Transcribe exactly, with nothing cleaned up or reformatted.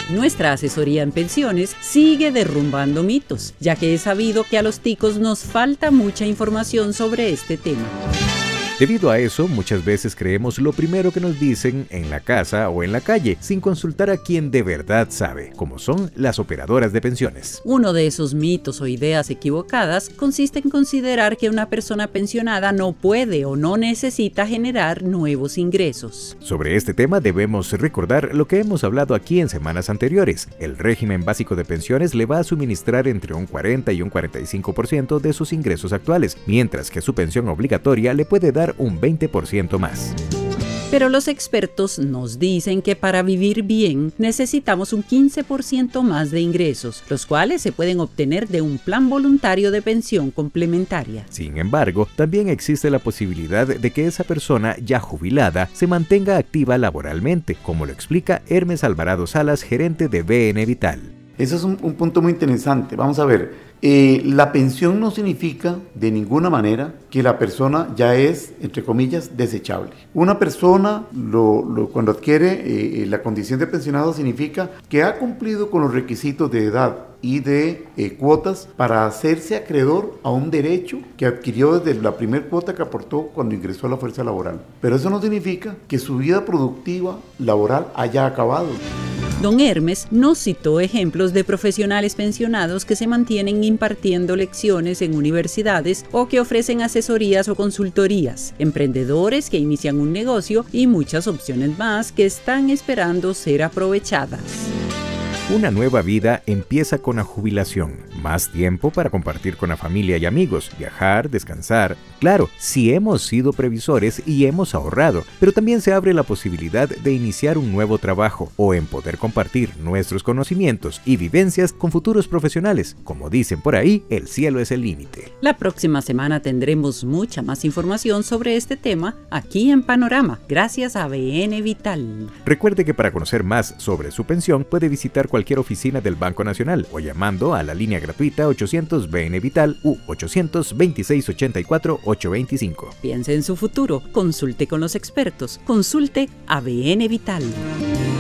Nuestra asesoría en pensiones sigue derrumbando mitos, ya que es sabido que a los ticos nos falta mucha información sobre este tema. Debido a eso, muchas veces creemos lo primero que nos dicen en la casa o en la calle, sin consultar a quien de verdad sabe, como son las operadoras de pensiones. Uno de esos mitos o ideas equivocadas consiste en considerar que una persona pensionada no puede o no necesita generar nuevos ingresos. Sobre este tema debemos recordar lo que hemos hablado aquí en semanas anteriores. El régimen básico de pensiones le va a suministrar entre un cuarenta y un cuarenta y cinco por ciento de sus ingresos actuales, mientras que su pensión obligatoria le puede dar un veinte por ciento más. Pero los expertos nos dicen que para vivir bien necesitamos un quince por ciento más de ingresos, los cuales se pueden obtener de un plan voluntario de pensión complementaria. Sin embargo, también existe la posibilidad de que esa persona ya jubilada se mantenga activa laboralmente, como lo explica Hermes Alvarado Salas, gerente de B N Vital. Eso es un, un punto muy interesante. Vamos a ver. Eh, la pensión no significa de ninguna manera que la persona ya es, entre comillas, desechable. Una persona lo, lo, cuando adquiere eh, la condición de pensionado significa que ha cumplido con los requisitos de edad y de eh, cuotas para hacerse acreedor a un derecho que adquirió desde la primera cuota que aportó cuando ingresó a la fuerza laboral. Pero eso no significa que su vida productiva laboral haya acabado. Don Hermes nos citó ejemplos de profesionales pensionados que se mantienen impartiendo lecciones en universidades o que ofrecen asesorías o consultorías, emprendedores que inician un negocio y muchas opciones más que están esperando ser aprovechadas. Una nueva vida empieza con la jubilación, más tiempo para compartir con la familia y amigos, viajar, descansar. Claro, si hemos sido previsores y hemos ahorrado, pero también se abre la posibilidad de iniciar un nuevo trabajo o en poder compartir nuestros conocimientos y vivencias con futuros profesionales. Como dicen por ahí, el cielo es el límite. La próxima semana tendremos mucha más información sobre este tema aquí en Panorama, gracias a B N Vital. Recuerde que para conocer más sobre su pensión puede visitar cualquier cualquier oficina del Banco Nacional o llamando a la línea gratuita ochocientos B N Vital u ochocientos veintiséis ochenta y cuatro ochocientos veinticinco. Piense en su futuro, consulte con los expertos, consulte a B N Vital.